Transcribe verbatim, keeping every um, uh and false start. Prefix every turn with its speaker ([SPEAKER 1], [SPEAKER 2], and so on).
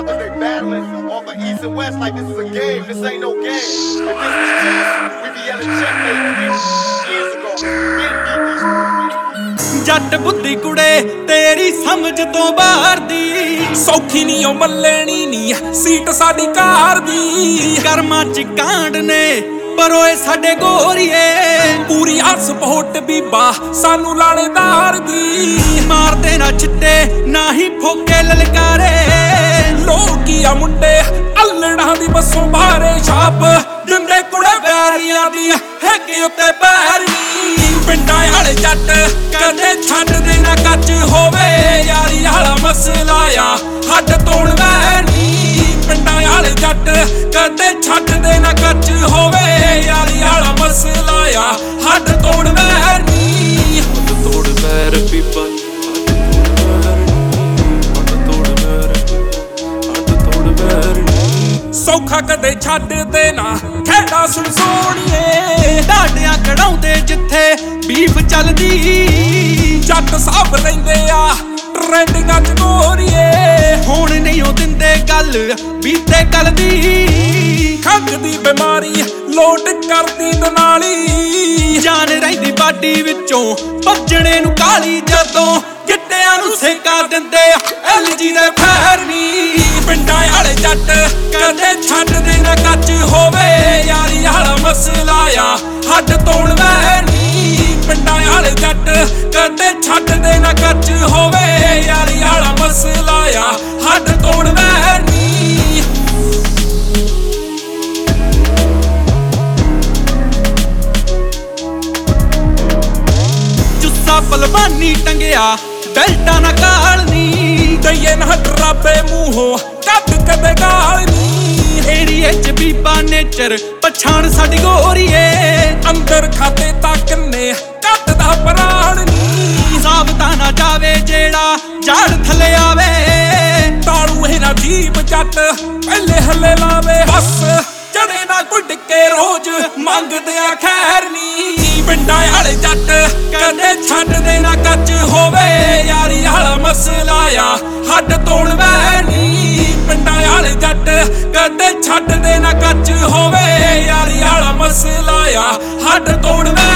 [SPEAKER 1] rappers, they battling on the east and west like this is a game. This ain't no game. If this was chess, we be yelling checkmate years ago. Been beat these.
[SPEAKER 2] ਜੱਟ ਬੁੱਧੀ ਕੁੜੇ ਤੇਰੀ ਸਮਝ ਤੋਂ ਬਾਹਰ ਦੀ,
[SPEAKER 3] ਸੌਖੀ ਨੀ ਉਹ ਮੱਲਣੀ ਨੀ ਸੀਟ ਸਾਡੀ ਕਾਰ ਦੀ।
[SPEAKER 2] ਕਰਮਾਂ ਚ ਕਾਂਡ ਨੇ ਪਰ ਓਏ ਸਾਡੇ ਗੋਰੀਏ,
[SPEAKER 3] ਪੂਰੀ ਹੱਸ ਸਪੋਰਟ ਬੀਬਾ ਸਾਨੂੰ ਲਾਣੇਦਾਰ ਦੀ।
[SPEAKER 2] ਮਾਰਦੇ ਨਾ ਛਿੱਟੇ ਨਾ ਹੀ ਫੋਕੇ ਲਲਕਾਰੇ,
[SPEAKER 3] ਲੋਕੀ ਆ ਮੁੰਡੇ ਅਲੜਾਂ ਦੀ ਬੱਸੋਂ ਬਾਹਰੇ ਛਾਪ ਦਿੰਦੇ ਕੁੜੇ ਵੈਰੀਆਂ ਦੀ ਹੈਗੇ ਉੱਤੇ ਪੈਰ ਨੀ। ਪਿੰਡਾਂ ਵਾਲੇ ਜੱਟ ਕਦੇ ਛੱਡਦੇ ਨਾ ਕੱਚ ਹੋਵੇ, ਯਾਰੀ ਵਾਲਾ ਮਸਲਾ ਆ ਹੱਡ ਤੋੜ ਵੈ ਨੀ। ਪਿੰਡਾਂ ਵਾਲੇ ਜੱਟ ਕਦੇ ਛੱਡਦੇ ਨਾ ਕੱਚ ਹੋਵੇ, ਯਾਰੀ ਵਾਲਾ ਮਸਲਾ ਆ ਹੱਡ ਤੋੜ ਵੈ ਨੀ।
[SPEAKER 4] ਹੱਡ ਤੋੜ ਵੈਰ ਬੀਬਾ
[SPEAKER 3] ਸੌਖਾ ਕਦੇ ਛੱਡਦੇ ਨਾ ਖੇਡਾ ਸੁਣ ਸੋਣੀਏ,
[SPEAKER 2] ਢਾਡਿਆਂ ਕਢਾਉਂਦੇ ਜਿੱਥੇ ਬੀਫ ਚੱਲਦੀ,
[SPEAKER 3] ਜੱਟ ਸਾਹਬ ਲੈਂਦੇ ਆ ਟ੍ਰੈਂਡਿੰਗਾਂ ਚ ਗੋਰੀਏ।
[SPEAKER 2] ਹੁਣ ਨਹੀਂ ਉਹ ਦਿੰਦੇ ਗੱਲ ਬੀਤੇ ਕੱਲ ਦੀ,
[SPEAKER 3] ਖੰਘ ਦੀ ਬਿਮਾਰੀ ਲੋਟ ਕਰਦੀ ਦਨਾਲੀ,
[SPEAKER 2] ਜਾਨ ਰਹਿੰਦੀ ਬਾਡੀ ਵਿੱਚੋਂ ਭੱਜਣੇ ਨੂੰ ਕਾਲੀ, ਜਦੋਂ ਗਿੱਟਿਆਂ ਨੂੰ ਸੇਕਾ ਦਿੰਦੇ ਐਲ ਜੀ ਦੇ ਫੈਰ ਨੀ।
[SPEAKER 3] ਪਿੰਡਾਂ ਵਾਲੇ ਜੱਟ ਕਦੇ ਛੱਡਦੇ ਨਾ ਕੱਚ ਹੋਵੇ, ਯਾਰੀ ਵਾਲਾ ਮਸਲਾ ਆ ਹੱਡ ਤੋੜ ਵੈ ਨੀ। ਪਿੰਡਾਂ ਵਾਲੇ ਜੱਟ ਕਦੇ ਛੱਡਦੇ ਨਾ ਕੱਚ ਹੋਵੇ, ਯਾਰੀ ਵਾਲਾ ਮਸਲਾ ਆ ਹੱਡ ਤੋੜ ਵੈ ਨੀ।
[SPEAKER 2] ਜੁੱਸਾ ਪਲਵਾਨੀ ਟੰਗਿਆ ਬੈਲਟਾਂ ਨਾ ਕਾਲ ਨੀ,
[SPEAKER 3] ਦਈਏ ਨਾ ਡਰਾਬੇ ਮੂੰਹੋਂ ਕੱਢ ਕਦੇ ਗਾਲ ਨੀ।
[SPEAKER 2] ਏਰੀਏ ਚ ਬੀਬਾ ਨੇਚਰ ਪਛਾਣ ਸਾਡੀ ਗੋਰੀਏ,
[SPEAKER 3] ਅੰਦਰ ਖਾਤੇ ਤੱਕ ਨੇ ਕੱਢਦਾ ਪ੍ਰਾਣ ਨੀ।
[SPEAKER 2] ਸਾਬਤਾ ਨਾ ਜਾਵੇ ਜਿਹੜਾ ਝਾੜ ਥੱਲੇ ਆਵੇ,
[SPEAKER 3] ਤਾਲੂ ਇਹ ਨਾ ਜੀਬ ਜੱਟ ਪਹਿਲੇ ਹੱਲੇ ਲਾਵੇ, ਬਸ ਜੜੇ ਨਾ ਗੁੱਡ ਕੇ ਰੋਜ਼ ਮੰਗਦੇ ਆ ਖੈਰ ਨੀ। ਪਿੰਡਾਂ ਵਾਲੇ ਜੱਟ ਕਦੇ ਛੱਡਦੇ ਨਾ ਕੱਚ ਹੋਵੇ, ਯਾਰੀ ਵਾਲਾ ਮਸਲਾ ਆ ਹੱਡ ਤੋੜ ਵੈ ਨੀ। ਪਿੰਡਾਂ ਵਾਲੇ ਜੱਟ ਕਦੇ ਛੱਡਦੇ ਨਾ ਕੱਚ ਹੋਵੇ, ਯਾਰੀ ਵਾਲਾ ਮਸਲਾ ਆ ਹੱਡ ਤੋੜ ਵੈ